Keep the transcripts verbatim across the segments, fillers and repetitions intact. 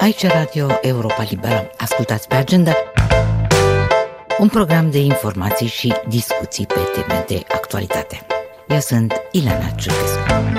Aici Radio Europa Liberă. Ascultați pe agenda un program de informații și discuții pe teme de actualitate. Eu sunt Ileana Ciucescu.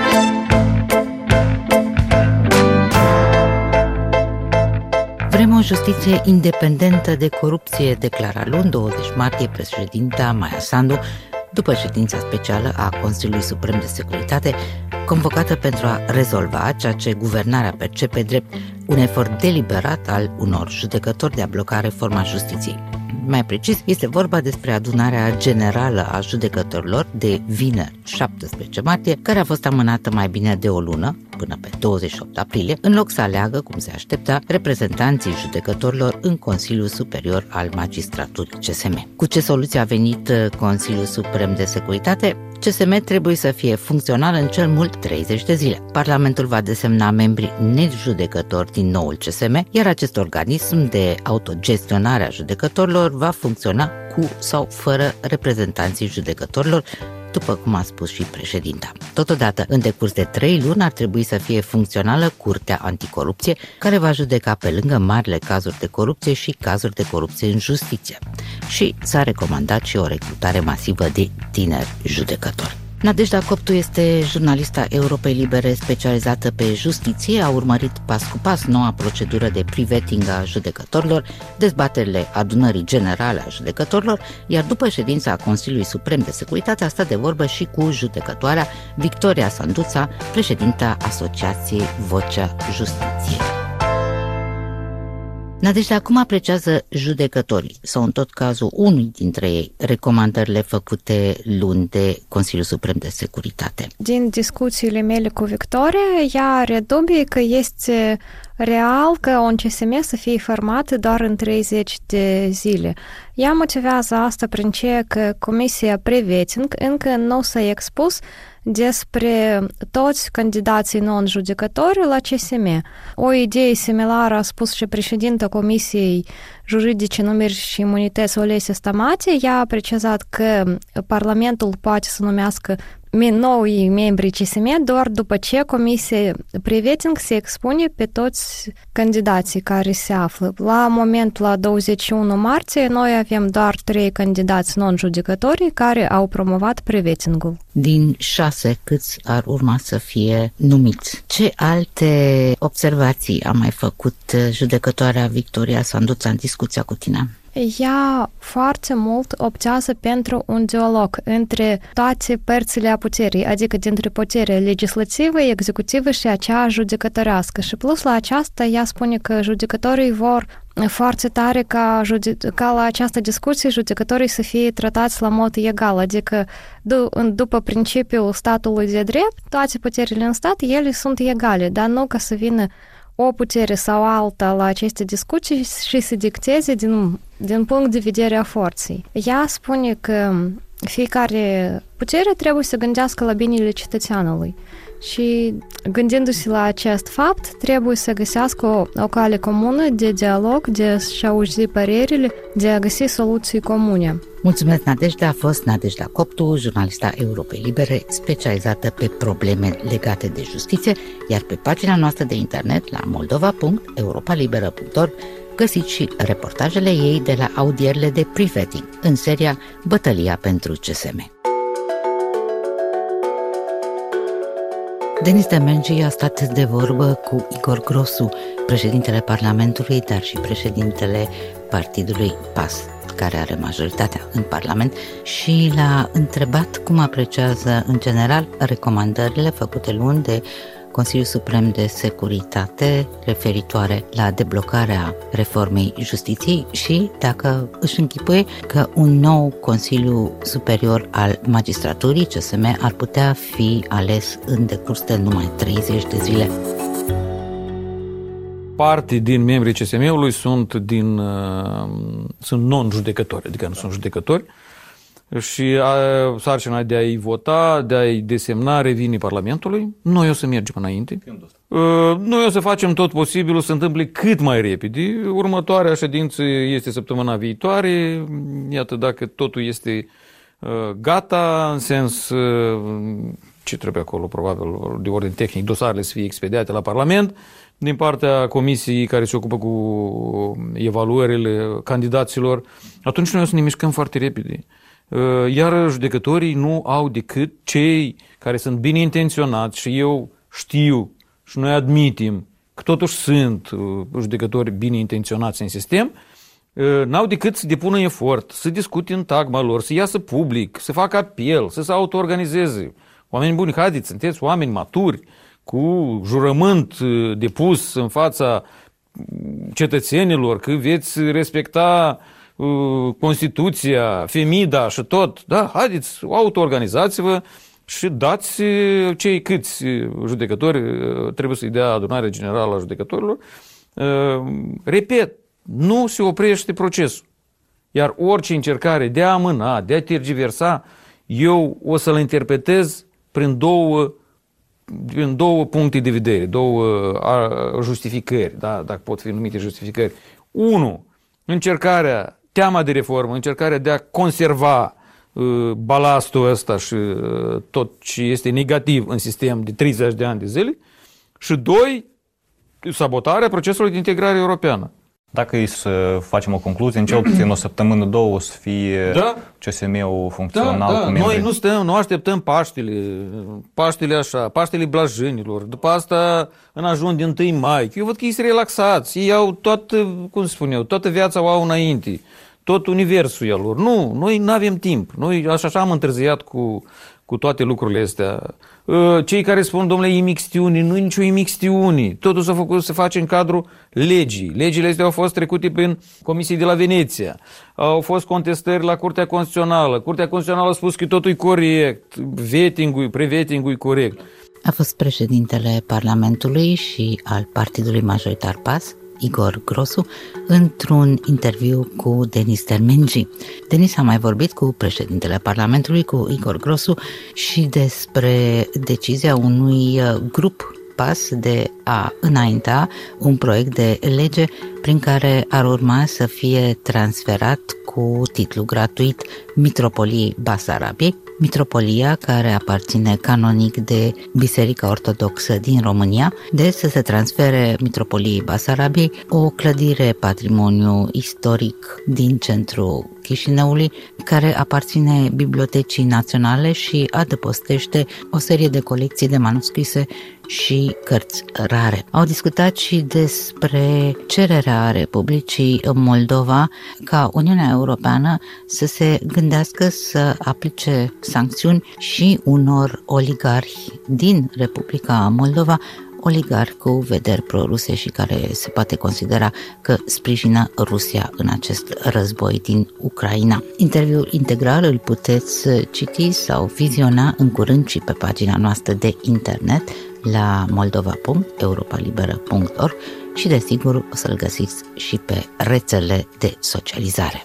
Vrem o justiție independentă de corupție, declara luni douăzeci martie președinta Maia Sandu, după ședința specială a Consiliului Suprem de Securitate, convocată pentru a rezolva ceea ce guvernarea percepe drept un efort deliberat al unor judecători de a bloca reforma justiției. Mai precis, este vorba despre adunarea generală a judecătorilor de vineri șaptesprezece martie, care a fost amânată mai bine de o lună, până pe douăzeci și opt aprilie, în loc să aleagă, cum se aștepta, reprezentanții judecătorilor în Consiliul Superior al Magistraturii C S M. Cu ce soluție a venit Consiliul Suprem de Securitate? C S M trebuie să fie funcțional în cel mult treizeci de zile. Parlamentul va desemna membri nejudecători din noul C S M, iar acest organism de autogestionare a judecătorilor va funcționa cu sau fără reprezentanții judecătorilor, după cum a spus și președinta. Totodată, în decurs de trei luni ar trebui să fie funcțională Curtea Anticorupție, care va judeca pe lângă marile cazuri de corupție și cazuri de corupție în justiție. Și s-a recomandat și o recrutare masivă de tineri judecători. Nadejda Coptu este jurnalista Europei Libere specializată pe justiție, a urmărit pas cu pas noua procedură de pre-vetting a judecătorilor, dezbaterile adunării generale a judecătorilor, iar după ședința Consiliului Suprem de Securitate a stat de vorbă și cu judecătoarea Victoria Sanduța, președinta Asociației Vocea Justiției. Nadejda, cum apreciază judecătorii, sau în tot cazul unui dintre ei, recomandările făcute luni de Consiliul Suprem de Securitate? Din discuțiile mele cu Victoria, ea are dubii că este real că un C S M să fie format doar în treizeci de zile. Ea motivează asta prin ce că Comisia Pre-vetting încă nu s-a expus despre toți candidații non-judecători la C S M. O idee similară a spus și președinta Comisiei Juridice, Numiri și Imunități Olesia Stamate. Ea a precizat că Parlamentul poate să numească noi membrii C S M doar după ce Comisia Pre-vetting se expune pe toți candidații care se află. La moment, la douăzeci și unu martie, noi avem doar trei candidați non-judecători care au promovat pre-vetting-ul. Din șase, câți ar urma să fie numiți? Ce alte observații a mai făcut judecătoarea Victoria Sanduța în discuția cu tine? Ea foarte mult optează pentru un dialog între toate părțile a puterii, adică dintre puterea legislativă, executivă și acea judecătorească. Și plus la aceasta, ea spune că judecătorii vor foarte tare ca, jude- ca la această discuție judecătorii să fie tratați la mod egal, adică d- după principiul statului de drept, toate puterile în stat, ele sunt egale, dar nu ca să vină o putere sau alta la aceste discuții și să dicteze din, din punct de vedere a forței. Ea spune că fiecare putere trebuie să gândească la binele cetățeanului și gândindu-se la acest fapt, trebuie să găsească o, o cale comună de dialog, de a-și auzi părerile, de a găsi soluții comune. Mulțumesc, Nadejda. A fost Nadejda Coptu, jurnalista Europei Libere, specializată pe probleme legate de justiție, iar pe pagina noastră de internet la moldova punct europa liberă punct org găsiți și reportajele ei de la audierile de pre-vetting în seria Bătălia pentru C S M. Denis Demergy a stat de vorbă cu Igor Grosu, președintele Parlamentului, dar și președintele partidului P A S, care are majoritatea în Parlament, și l-a întrebat cum apreciază în general recomandările făcute luni de Consiliul Suprem de Securitate referitoare la deblocarea reformei justiției și dacă își închipuie că un nou Consiliu Superior al Magistraturii, C S M, ar putea fi ales în decurs de numai treizeci de zile. Parte din membrii C S M-ului sunt, din, uh, sunt non-judecători, adică nu sunt judecători, și a, sarcina de a-i vota, de a-i desemna revine Parlamentului. Noi o să mergem înainte. Uh, noi o să facem tot posibilul să se întâmple cât mai repede. Următoarea ședință este săptămâna viitoare. Iată, dacă totul este uh, gata, în sens uh, ce trebuie acolo, probabil, de ordine tehnic, dosarele să fie expediate la Parlament. din partea comisiei care se ocupă cu evaluările candidaților, atunci noi o să ne mișcăm foarte repede. Iar judecătorii nu au decât cei care sunt bine intenționați și eu știu și noi admitem că totuși sunt judecători bine intenționați în sistem, n-au decât să depună efort, să discute în tagma lor, să iasă public, să facă apel, să se auto-organizeze. Oameni buni, haideți, sunteți oameni maturi, cu jurământ depus în fața cetățenilor, că veți respecta uh, Constituția, Femida și tot. Da, haideți, auto-organizați-vă și dați cei câți judecători trebuie să-i dea adunarea generală a judecătorilor. Uh, repet, nu se oprește procesul. Iar orice încercare de a amâna, de a tergiversa, eu o să-l interpretez prin două, prin două puncte de vedere, două justificări, da? Dacă pot fi numite justificări. Unu, încercarea, teama de reformă, încercarea de a conserva uh, balastul ăsta și uh, tot ce este negativ în sistem de treizeci de ani de zile. Și doi, sabotarea procesului de integrare europeană. Dacă e să facem o concluzie, în cel puțin o săptămână, două o să fie da? C S M-ul funcțional. Da, da. Cu Noi nu stăm, nu așteptăm Paștele, Paștele așa, Paștele blajânilor, după asta în ajun din întâi mai. Eu văd că ei sunt relaxați, ei au toată, cum se spune eu, toată viața o au înainte, tot universul el lor. Nu, noi nu avem timp, noi așa, așa am întârziat cu, cu toate lucrurile astea. Cei care spun, domnule, imixtiune, nu e nicio imixtiune. Totul s-a făcut, se face în cadrul legii. Legile astea au fost trecute prin Comisiei de la Veneția. Au fost contestări la Curtea Constituțională. Curtea Constituțională a spus că totul e corect. Vetting-ul, pre-vetting-ul e corect. A fost președintele Parlamentului și al Partidului Majoritar P A S, Igor Grosu, într-un interviu cu Denis Termengi. Denis a mai vorbit cu președintele Parlamentului, cu Igor Grosu, și despre decizia unui grup P A S de a înainta un proiect de lege prin care ar urma să fie transferat cu titlu gratuit Mitropoliei Basarabiei, mitropolia care aparține canonic de Biserica Ortodoxă din România, de să se transfere Mitropoliei Basarabiei, o clădire patrimoniu istoric din centrul Chișinăului, care aparține Bibliotecii Naționale și adăpostește o serie de colecții de manuscrise și cărți rare. Au discutat și despre cererea Republicii Moldova ca Uniunea Europeană să se gândească să aplice sancțiuni și unor oligarhi din Republica Moldova, oligarhi cu vederi pro-ruse și care se poate considera că sprijină Rusia în acest război din Ucraina. Interviul integral îl puteți citi sau viziona în curând și pe pagina noastră de internet la moldova punct europa liberă punct org și desigur o să-l găsiți și pe rețele de socializare.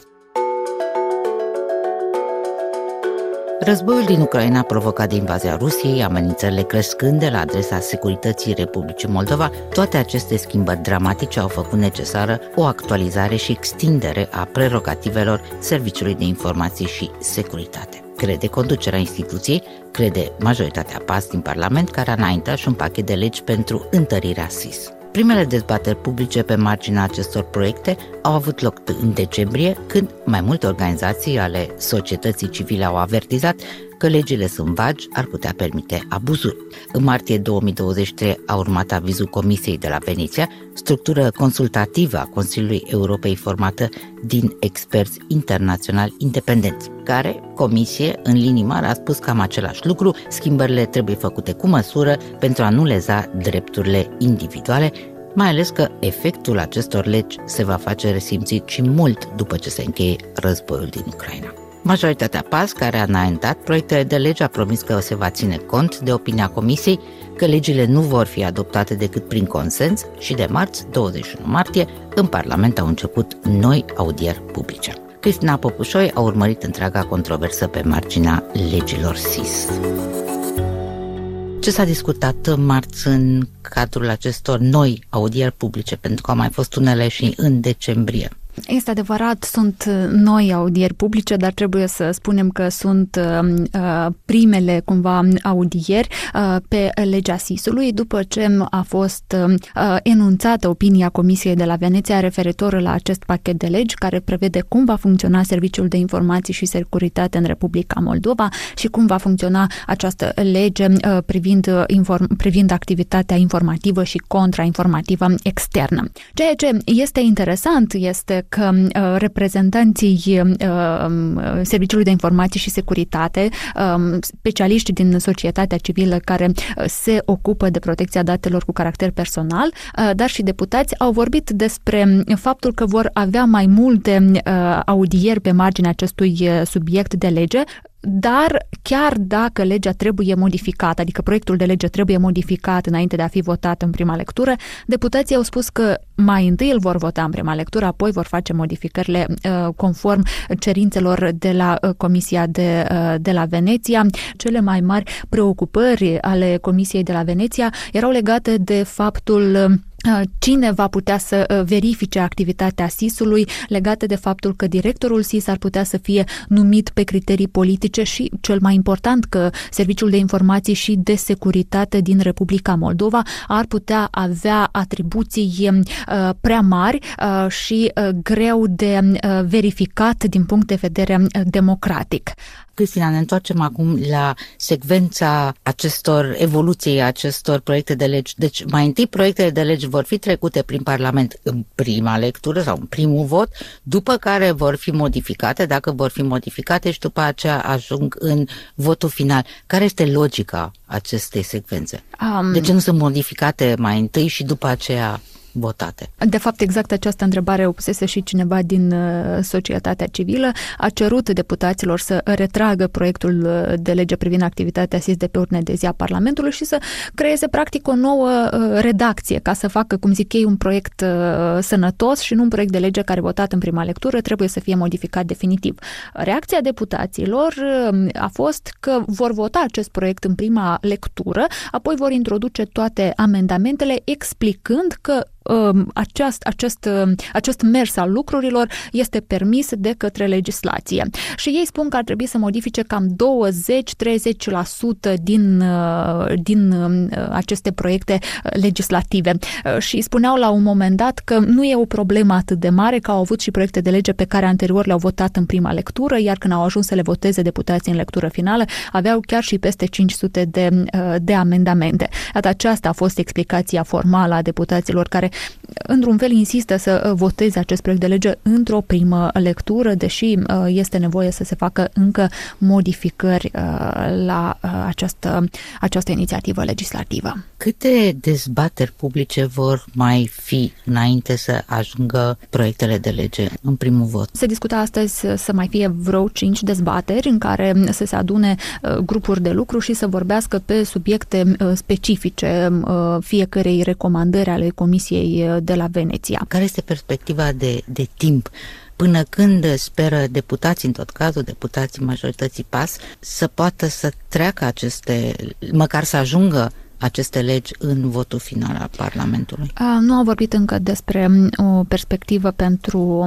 Războiul din Ucraina provocat de invazia Rusiei, amenințările crescând de la adresa securității Republicii Moldova, toate aceste schimbări dramatice au făcut necesară o actualizare și extindere a prerogativelor Serviciului de Informații și Securitate. Crede conducerea instituției, crede majoritatea P A S din Parlament, care a înaintat și un pachet de legi pentru întărirea S I S. Primele dezbateri publice pe marginea acestor proiecte au avut loc în decembrie, când mai multe organizații ale societății civile au avertizat că legile sunt vagi, ar putea permite abuzuri. În martie două mii douăzeci și trei a urmat avizul Comisiei de la Veneția, structură consultativă a Consiliului Europei formată din experți internaționali independenți, care, comisie, în linii mari, a spus cam același lucru: schimbările trebuie făcute cu măsură pentru a nu leza drepturile individuale, mai ales că efectul acestor legi se va face resimțit și mult după ce se încheie războiul din Ucraina. Majoritatea P A S, care a înaintat proiectele de lege, a promis că se va ține cont de opinia Comisiei, că legile nu vor fi adoptate decât prin consens și de marți, douăzeci și unu martie, în Parlament au început noi audieri publice. Cristina Popușoi a urmărit întreaga controversă pe marginea legilor S I S. Ce s-a discutat marți în cadrul acestor noi audieri publice, pentru că au mai fost unele și în decembrie? Este adevărat, sunt noi audieri publice, dar trebuie să spunem că sunt uh, primele cumva audieri uh, pe legea S I S-ului, după ce a fost uh, enunțată opinia Comisiei de la Veneția referitor la acest pachet de legi care prevede cum va funcționa Serviciul de Informații și Securitate în Republica Moldova și cum va funcționa această lege uh, privind, inform- privind activitatea informativă și contrainformativă externă. Ceea ce este interesant este că uh, reprezentanții uh, Serviciului de Informații și Securitate, uh, specialiști din societatea civilă care uh, se ocupă de protecția datelor cu caracter personal, uh, dar și deputați, au vorbit despre faptul că vor avea mai multe uh, audieri pe marginea acestui uh, subiect de lege. Dar chiar dacă legea trebuie modificată, adică proiectul de lege trebuie modificat înainte de a fi votat în prima lectură, deputații au spus că mai întâi îl vor vota în prima lectură, apoi vor face modificările uh, conform cerințelor de la uh, Comisia de, uh, de la Veneția. Cele mai mari preocupări ale Comisiei de la Veneția erau legate de faptul uh, cine va putea să verifice activitatea S I S-ului, legate de faptul că directorul S I S ar putea să fie numit pe criterii politice și, cel mai important, că Serviciul de Informații și de Securitate din Republica Moldova ar putea avea atribuții uh, prea mari uh, și uh, greu de uh, verificat din punct de vedere democratic. Cristina, ne întoarcem acum la secvența acestor evoluției, acestor proiecte de legi. Deci, mai întâi proiectele de legi vor fi trecute prin Parlament în prima lectură sau în primul vot, după care vor fi modificate, dacă vor fi modificate, și după aceea ajung în votul final. Care este logica acestei secvențe? Um... De ce nu sunt modificate mai întâi și după aceea votate? De fapt, exact această întrebare o pusese și cineva din societatea civilă. A cerut deputaților să retragă proiectul de lege privind activitatea S I S de pe ordine de zi a Parlamentului și să creeze practic o nouă redacție, ca să facă, cum zic ei, un proiect sănătos și nu un proiect de lege care, votat în prima lectură, trebuie să fie modificat definitiv. Reacția deputaților a fost că vor vota acest proiect în prima lectură, apoi vor introduce toate amendamentele, explicând că Acest, acest, acest mers al lucrurilor este permis de către legislație. Și ei spun că ar trebui să modifice cam douăzeci-treizeci la sută din, din aceste proiecte legislative. Și spuneau la un moment dat că nu e o problemă atât de mare, că au avut și proiecte de lege pe care anterior le-au votat în prima lectură, iar când au ajuns să le voteze deputații în lectură finală, aveau chiar și peste cinci sute de, de amendamente. Iată, aceasta a fost explicația formală a deputaților care într-un fel insistă să voteze acest proiect de lege într-o primă lectură, deși este nevoie să se facă încă modificări la această, această inițiativă legislativă. Câte dezbateri publice vor mai fi înainte să ajungă proiectele de lege în primul vot? Se discută astăzi să mai fie vreo cinci dezbateri în care să se adune grupuri de lucru și să vorbească pe subiecte specifice fiecărei recomandări ale Comisiei de la Veneția. Care este perspectiva de, de timp până când speră deputații, în tot cazul deputații majorității P A S, să poată să treacă aceste, măcar să ajungă aceste legi în votul final al Parlamentului? Nu am vorbit încă despre o perspectivă pentru,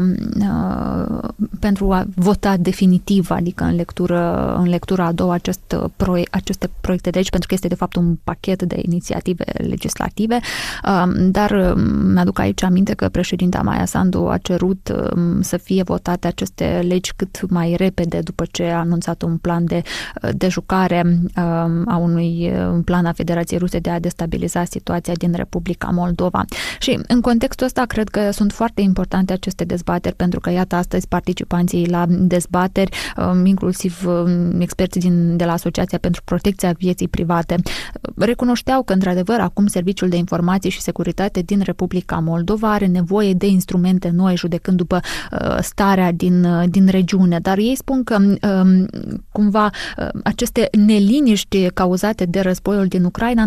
pentru a vota definitiv, adică în lectură, în lectura a doua acest proiect, aceste proiecte de legi, pentru că este de fapt un pachet de inițiative legislative, dar mi-aduc aici aminte că președinta Maia Sandu a cerut să fie votate aceste legi cât mai repede după ce a anunțat un plan de, de jucare a unui plan a Federației Ruse de a destabiliza situația din Republica Moldova. Și în contextul ăsta cred că sunt foarte importante aceste dezbateri, pentru că iată astăzi participanții la dezbateri, inclusiv experții din, de la Asociația pentru Protecția Vieții Private, recunoșteau că într-adevăr acum Serviciul de Informații și Securitate din Republica Moldova are nevoie de instrumente noi, judecând după uh, starea din, uh, din regiune, dar ei spun că uh, cumva uh, aceste neliniști cauzate de războiul din Ucraina nu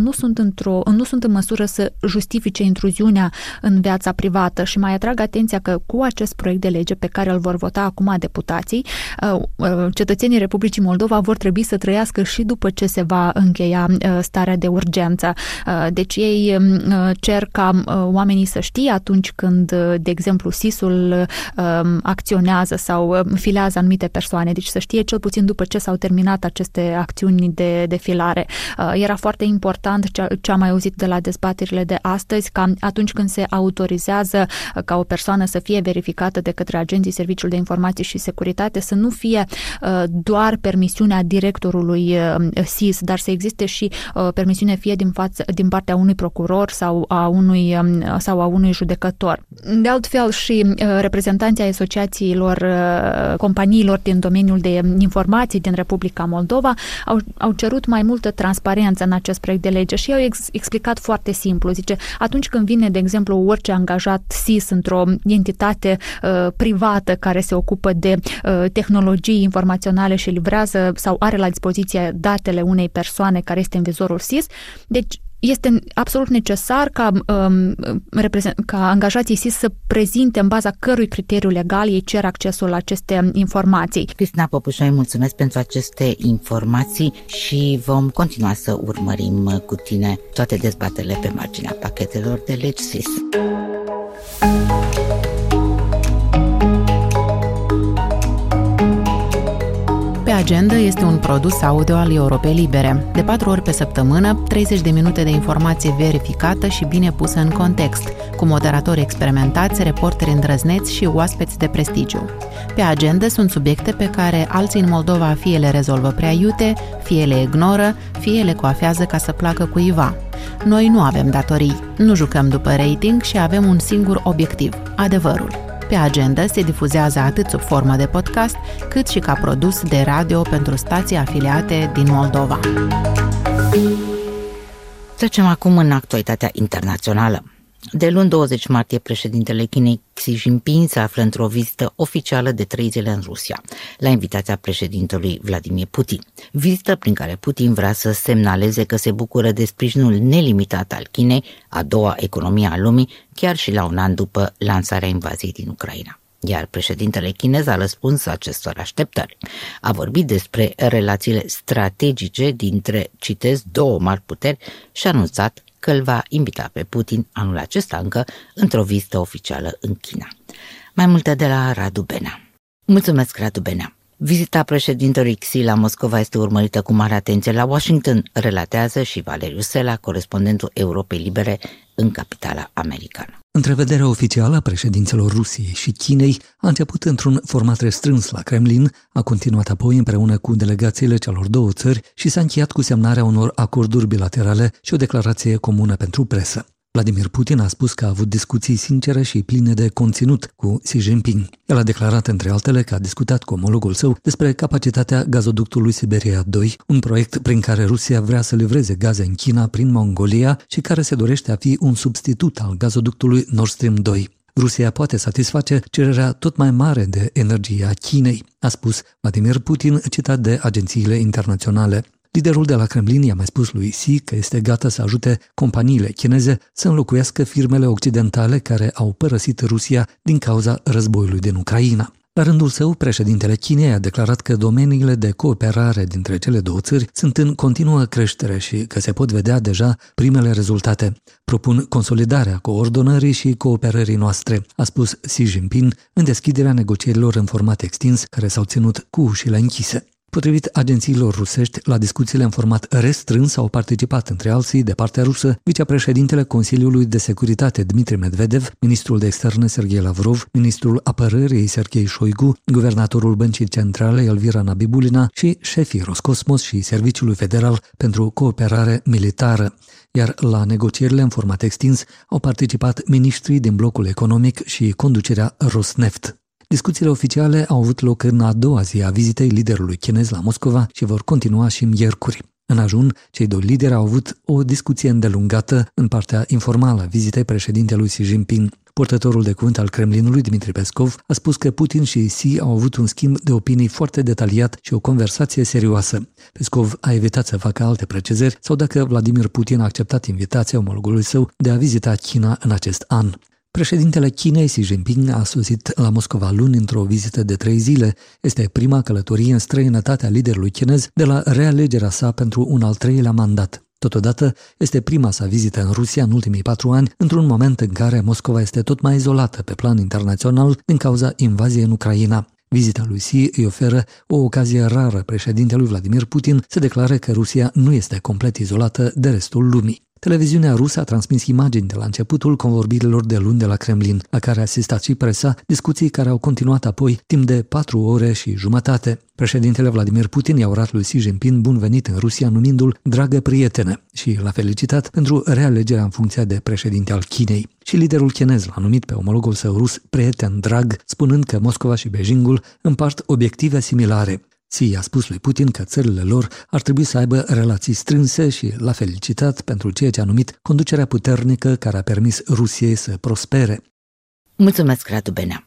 nu sunt, într-o, nu sunt în măsură să justifice intruziunea în viața privată și mai atrag atenția că cu acest proiect de lege pe care îl vor vota acum deputații, cetățenii Republicii Moldova vor trebui să trăiască și după ce se va încheia starea de urgență. Deci ei cer ca oamenii să știe atunci când, de exemplu, S I S-ul acționează sau filează anumite persoane, deci să știe cel puțin după ce s-au terminat aceste acțiuni de, de filare. Era foarte important ce am mai auzit de la dezbaterile de astăzi, ca atunci când se autorizează ca o persoană să fie verificată de către agenții Serviciului de Informații și Securitate, să nu fie doar permisiunea directorului S I S, dar să existe și permisiune fie din, față, din partea unui procuror sau a unui, sau a unui judecător. De altfel și reprezentanții ai asociațiilor companiilor din domeniul de informații din Republica Moldova au, au cerut mai multă transparență în acest proiect de lege și au ex, explicat foarte simplu. Zice, atunci când vine, de exemplu, orice angajat S I S într-o entitate uh, privată care se ocupă de uh, tehnologii informaționale și livrează sau are la dispoziție datele unei persoane care este în vizorul S I S, deci este absolut necesar ca, um, ca angajații S I S să prezinte în baza cărui criteriu legal ei cer accesul la aceste informații. Cristina Popușoi, mulțumesc pentru aceste informații și vom continua să urmărim cu tine toate dezbaterile pe marginea pachetelor de legi S I S. Pe agenda este un produs audio al Europei Libere. De patru ori pe săptămână, treizeci de minute de informație verificată și bine pusă în context, cu moderatori experimentați, reporteri îndrăzneți și oaspeți de prestigiu. Pe agenda sunt subiecte pe care alții în Moldova fie le rezolvă prea iute, fie le ignoră, fie le coafează ca să placă cuiva. Noi nu avem datorii, nu jucăm după rating și avem un singur obiectiv, adevărul. Pe agenda se difuzează atât sub formă de podcast, cât și ca produs de radio pentru stații afiliate din Moldova. Trecem acum în actualitatea internațională. De luni douăzeci martie, președintele Chinei Xi Jinping se află într-o vizită oficială de trei zile în Rusia, la invitația președintelui Vladimir Putin. Vizită prin care Putin vrea să semnaleze că se bucură de sprijinul nelimitat al Chinei, a doua economie a lumii, chiar și la un an după lansarea invaziei din Ucraina. Iar președintele chinez a răspuns acestor așteptări. A vorbit despre relațiile strategice dintre, citez, două mari puteri și a anunțat că îl va invita pe Putin anul acesta încă într-o vizită oficială în China. Mai multe de la Radu Benea. Mulțumesc, Radu Benea. Vizita președintelui Xi la Moscova este urmărită cu mare atenție la Washington, relatează și Valeriu Sela, corespondentul Europei Libere în capitala americană. Întrevederea oficială a președinților Rusiei și Chinei a început într-un format restrâns la Kremlin, a continuat apoi împreună cu delegațiile celor două țări și s-a încheiat cu semnarea unor acorduri bilaterale și o declarație comună pentru presă. Vladimir Putin a spus că a avut discuții sincere și pline de conținut cu Xi Jinping. El a declarat, între altele, că a discutat cu omologul său despre capacitatea gazoductului Siberia doi, un proiect prin care Rusia vrea să livreze gaze în China prin Mongolia și care se dorește a fi un substitut al gazoductului Nord Stream doi. Rusia poate satisface cererea tot mai mare de energie a Chinei, a spus Vladimir Putin, citat de agențiile internaționale. Liderul de la Kremlin i-a mai spus lui Xi că este gata să ajute companiile chineze să înlocuiască firmele occidentale care au părăsit Rusia din cauza războiului din Ucraina. La rândul său, președintele Chinei a declarat că domeniile de cooperare dintre cele două țări sunt în continuă creștere și că se pot vedea deja primele rezultate. Propun consolidarea coordonării și cooperării noastre, a spus Xi Jinping în deschiderea negocierilor în format extins care s-au ținut cu ușile închise. Potrivit agențiilor rusești, la discuțiile în format restrâns au participat, între alții, de partea rusă, vicepreședintele Consiliului de Securitate Dmitri Medvedev, ministrul de externe Sergei Lavrov, ministrul apărării Sergei Shoigu, guvernatorul Băncii Centrale Elvira Nabibulina și șefii Roscosmos și Serviciului Federal pentru Cooperare Militară. Iar la negocierile în format extins au participat miniștrii din blocul economic și conducerea Rosneft. Discuțiile oficiale au avut loc în a doua zi a vizitei liderului chinez la Moscova și vor continua și miercuri. În ajun, cei doi lideri au avut o discuție îndelungată în partea informală a vizitei președintelui Xi Jinping. Purtătorul de cuvânt al Kremlinului, Dmitri Peskov, a spus că Putin și Xi au avut un schimb de opinii foarte detaliat și o conversație serioasă. Peskov a evitat să facă alte precizări sau dacă Vladimir Putin a acceptat invitația omologului său de a vizita China în acest an. Președintele Chinei Xi Jinping a sosit la Moscova luni într-o vizită de trei zile. Este prima călătorie în străinătate a liderului chinez de la realegerea sa pentru un al treilea mandat. Totodată, este prima sa vizită în Rusia în ultimii patru ani, într-un moment în care Moscova este tot mai izolată pe plan internațional din cauza invaziei în Ucraina. Vizita lui Xi îi oferă o ocazie rară președintelui Vladimir Putin să declare că Rusia nu este complet izolată de restul lumii. Televiziunea rusă a transmis imagini de la începutul convorbirilor de luni de la Kremlin, la care a asistat și presa, discuții care au continuat apoi timp de patru ore și jumătate. Președintele Vladimir Putin i-a urat lui Xi Jinping bun venit în Rusia, numindu-l dragă prietene și l-a felicitat pentru realegerea în funcția de președinte al Chinei. Și liderul chinez l-a numit pe omologul său rus prieten drag, spunând că Moscova și Beijingul împart obiective similare. Xi a spus lui Putin că țările lor ar trebui să aibă relații strânse și l-a felicitat pentru ceea ce a numit conducerea puternică care a permis Rusiei să prospere. Mulțumesc, Radu Benea.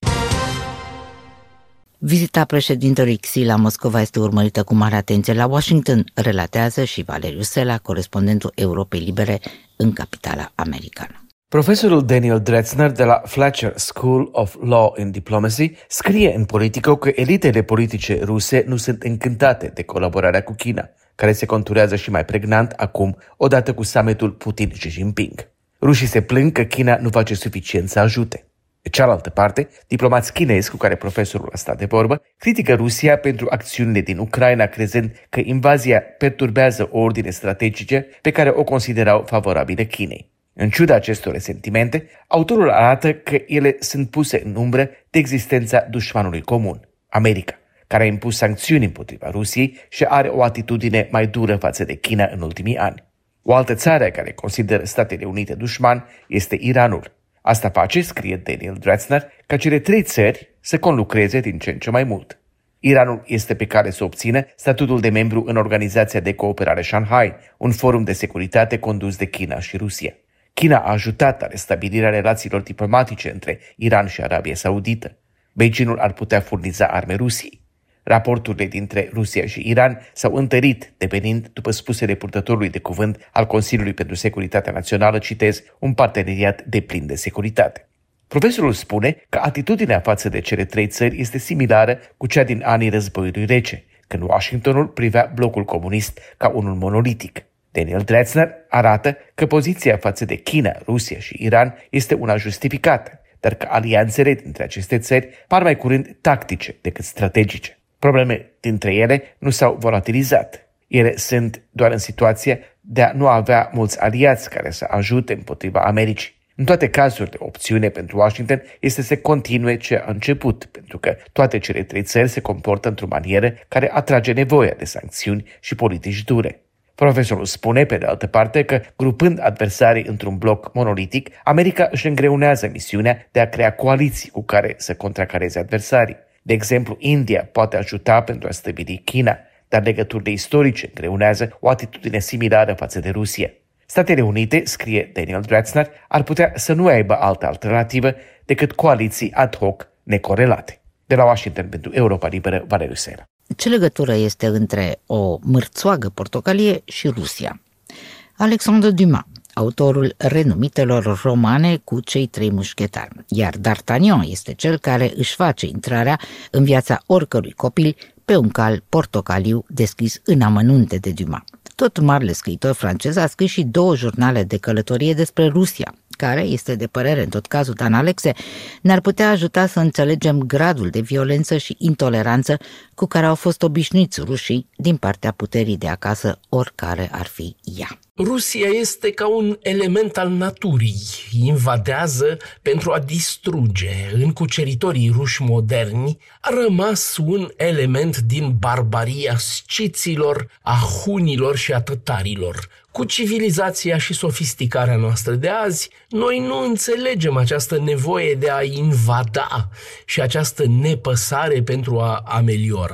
Vizita președintelui Xi la Moscova este urmărită cu mare atenție la Washington, relatează și Valeriu Sela, corespondentul Europei Libere în capitala americană. Profesorul Daniel Drezner de la Fletcher School of Law and Diplomacy scrie în Politico că elitele politice ruse nu sunt încântate de colaborarea cu China, care se conturează și mai pregnant acum, odată cu summitul Putin-Xi Jinping. Rușii se plâng că China nu face suficient să ajute. De cealaltă parte, diplomați chinezi cu care profesorul a stat de vorbă critică Rusia pentru acțiunile din Ucraina, crezând că invazia perturbează o ordine strategice pe care o considerau favorabile Chinei. În ciuda acestor resentimente, autorul arată că ele sunt puse în umbră de existența dușmanului comun, America, care a impus sancțiuni împotriva Rusiei și are o atitudine mai dură față de China în ultimii ani. O altă țară care consideră Statele Unite dușman este Iranul. Asta face, scrie Daniel Drezner, ca cele trei țări să conlucreze din ce în ce mai mult. Iranul este pe care să obțină statutul de membru în Organizația de Cooperare Shanghai, un forum de securitate condus de China și Rusia. China a ajutat la restabilirea relațiilor diplomatice între Iran și Arabia Saudită. Beijingul ar putea furniza arme Rusiei. Raporturile dintre Rusia și Iran s-au întărit, devenind, după spusele purtătorului de cuvânt al Consiliului pentru Securitatea Națională, citez, un parteneriat deplin de securitate. Profesorul spune că atitudinea față de cele trei țări este similară cu cea din anii războiului rece, când Washingtonul privea blocul comunist ca unul monolitic. Daniel Drezner arată că poziția față de China, Rusia și Iran este una justificată, dar că alianțele dintre aceste țări par mai curând tactice decât strategice. Problemele dintre ele nu s-au volatilizat. Ele sunt doar în situația de a nu avea mulți aliați care să ajute împotriva Americii. În toate cazurile, opțiune pentru Washington este să continue ce a început, pentru că toate cele trei țări se comportă într-o manieră care atrage nevoia de sancțiuni și politici dure. Profesorul spune, pe de altă parte, că grupând adversarii într-un bloc monolitic, America își îngreunează misiunea de a crea coaliții cu care să contracareze adversarii. De exemplu, India poate ajuta pentru a stăvili China, dar legăturile istorice îngreunează o atitudine similară față de Rusia. Statele Unite, scrie Daniel Drezner, ar putea să nu aibă altă alternativă decât coaliții ad hoc necorelate. De la Washington pentru Europa Liberă, Valeriu Sela. Ce legătură este între o mârțoagă portocalie și Rusia? Alexandre Dumas, autorul renumitelor romane cu cei trei mușchetari, iar D'Artagnan este cel care își face intrarea în viața oricărui copil pe un cal portocaliu deschis în amănunte de Dumas. Tot marele scriitor francez a scris și două jurnale de călătorie despre Rusia, care, este de părere în tot cazul Dan Alexe, ne-ar putea ajuta să înțelegem gradul de violență și intoleranță cu care au fost obișnuiți rușii din partea puterii de acasă, oricare ar fi ea. Rusia este ca un element al naturii, invadează pentru a distruge. În cuceritorii ruși moderni a rămas un element din barbaria sciților, a hunilor și a tătarilor. Cu civilizația și sofisticarea noastră de azi, noi nu înțelegem această nevoie de a invada și această nepăsare pentru a ameliora.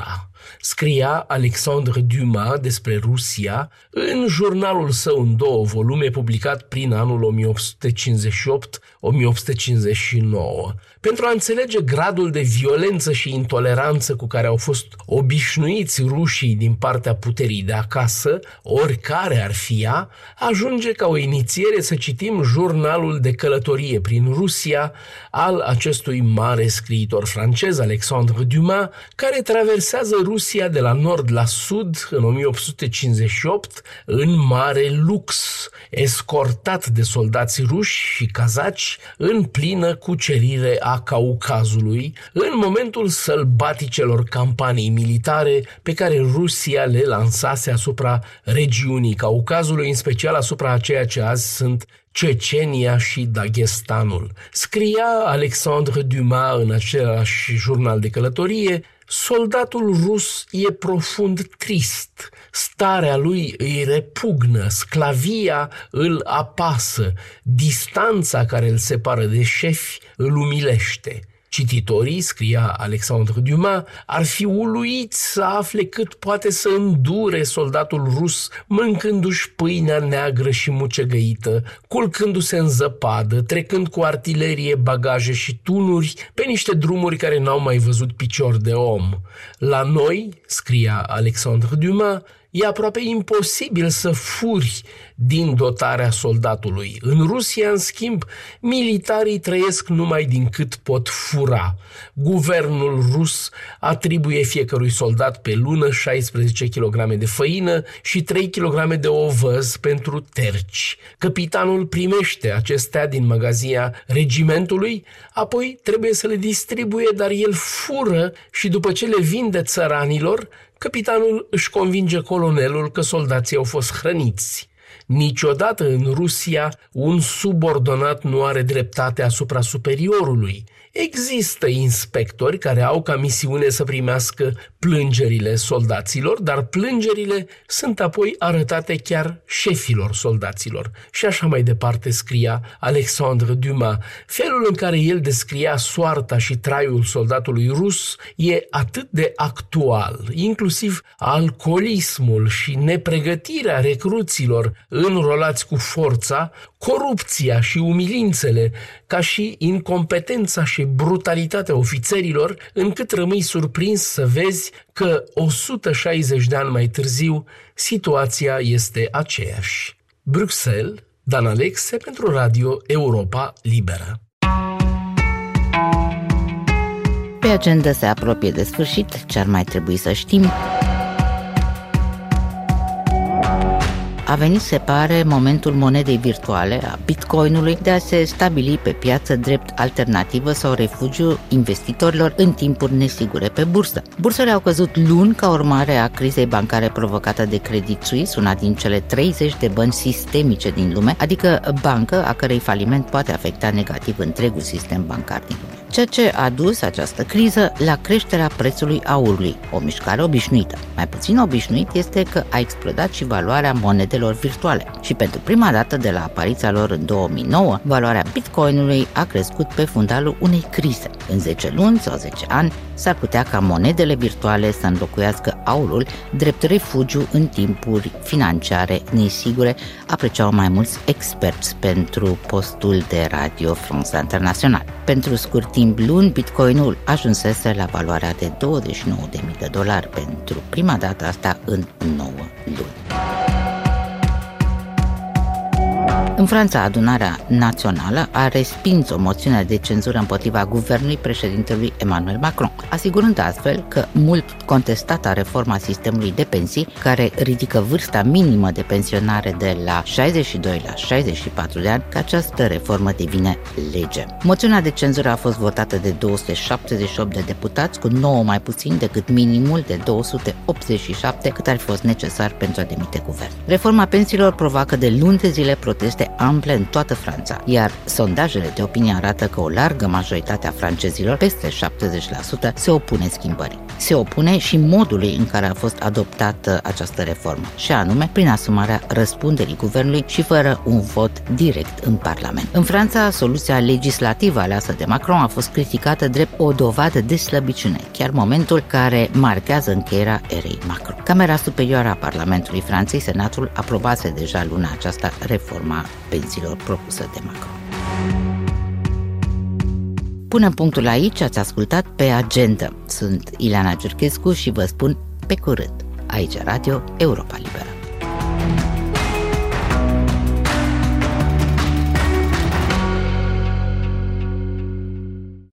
scria Alexandre Dumas despre Rusia în jurnalul său în două volume publicat prin anul o mie opt sute cincizeci și opt - o mie opt sute cincizeci și nouă. Pentru a înțelege gradul de violență și intoleranță cu care au fost obișnuiți rușii din partea puterii de acasă, oricare ar fi ea, ajunge ca o inițiere să citim jurnalul de călătorie prin Rusia al acestui mare scriitor francez, Alexandre Dumas, care traversează Rusia de la nord la sud în o mie opt sute cincizeci și opt în mare lux, escortat de soldați ruși și cazaci în plină cucerire a Caucazului, în momentul sălbaticelor campanii militare pe care Rusia le lansase asupra regiunii Caucazului, în special asupra a ceea ce azi sunt Cecenia și Dagestanul. Scria Alexandre Dumas în același jurnal de călătorie: soldatul rus e profund trist, starea lui îi repugnă, sclavia îl apasă, distanța care îl separă de șefi îl umilește. Cititorii, scria Alexandre Dumas, ar fi uluiți să afle cât poate să îndure soldatul rus mâncându-și pâinea neagră și mucegăită, culcându-se în zăpadă, trecând cu artilerie, bagaje și tunuri pe niște drumuri care n-au mai văzut picior de om. La noi, scria Alexandre Dumas, e aproape imposibil să furi din dotarea soldatului. În Rusia, în schimb, militarii trăiesc numai din cât pot fura. Guvernul rus atribuie fiecărui soldat pe lună șaisprezece kilograme de făină și trei kilograme de ovăz pentru terci. Capitanul primește acestea din magazia regimentului, apoi trebuie să le distribuie, dar el fură și după ce le vinde țăranilor, capitanul își convinge colonelul că soldații au fost hrăniți. Niciodată în Rusia un subordonat nu are dreptate asupra superiorului. Există inspectori care au ca misiune să primească plângerile soldaților, dar plângerile sunt apoi arătate chiar șefilor soldaților. Și așa mai departe scria Alexandre Dumas. Felul în care el descria soarta și traiul soldatului rus e atât de actual, inclusiv alcoolismul și nepregătirea recruților înrolați cu forța, corupția și umilințele, ca și incompetența și brutalitatea ofițerilor, încât rămâi surprins să vezi că o sută șaizeci de ani mai târziu situația este aceeași. Bruxelles, Dan Alexe pentru Radio Europa Liberă. Pe agenda se apropie de sfârșit, ce ar mai trebui să știm? A venit, se pare, momentul monedei virtuale, a bitcoinului, de a se stabili pe piață drept alternativă sau refugiu investitorilor în timpuri nesigure pe bursă. Bursele au căzut luni ca urmare a crizei bancare provocată de Credit Suisse, una din cele treizeci de bănci sistemice din lume, adică bancă a cărei faliment poate afecta negativ întregul sistem bancar din lume. Ceea ce a dus această criză la creșterea prețului aurului, o mișcare obișnuită. Mai puțin obișnuit este că a explodat și valoarea monedelor virtuale și pentru prima dată de la apariția lor în două mii nouă, valoarea bitcoinului a crescut pe fundalul unei crize. În zece luni sau zece ani s-ar putea ca monedele virtuale să înlocuiască aurul drept refugiu în timpuri financiare nesigure, apreciau mai mulți experți pentru postul de Radio France International. Pentru scurt timp luni, bitcoinul ajunsese la valoarea de douăzeci și nouă de mii de dolari pentru prima dată, asta în nouă luni. În Franța, adunarea națională a respins o moțiune de cenzură împotriva guvernului președintelui Emmanuel Macron, asigurând astfel că mult contestata reforma sistemului de pensii, care ridică vârsta minimă de pensionare de la șaizeci și doi la șaizeci și patru de ani, că această reformă devine lege. Moțiunea de cenzură a fost votată de două sute șaptezeci și opt de deputați, cu nouă mai puțin decât minimul de două sute optzeci și șapte cât ar fi fost necesar pentru a demite guvern. Reforma pensiilor provoacă de luni de zile proteste foarte ample în toată Franța, iar sondajele de opinie arată că o largă majoritate a francezilor, peste șaptezeci la sută, se opune schimbării. Se opune și modului în care a fost adoptată această reformă, și anume prin asumarea răspunderii guvernului și fără un vot direct în Parlament. În Franța, soluția legislativă aleasă de Macron a fost criticată drept o dovadă de slăbiciune, chiar momentul care marchează încheierea erei Macron. Camera Superioară a Parlamentului Franței, Senatul, aprobase deja luna aceasta reforma pensiilor propusă de Macron. Punem punctul aici, ați ascultat Pe Agenda. Sunt Ileana Giurchescu și vă spun pe curând, aici Radio Europa Liberă.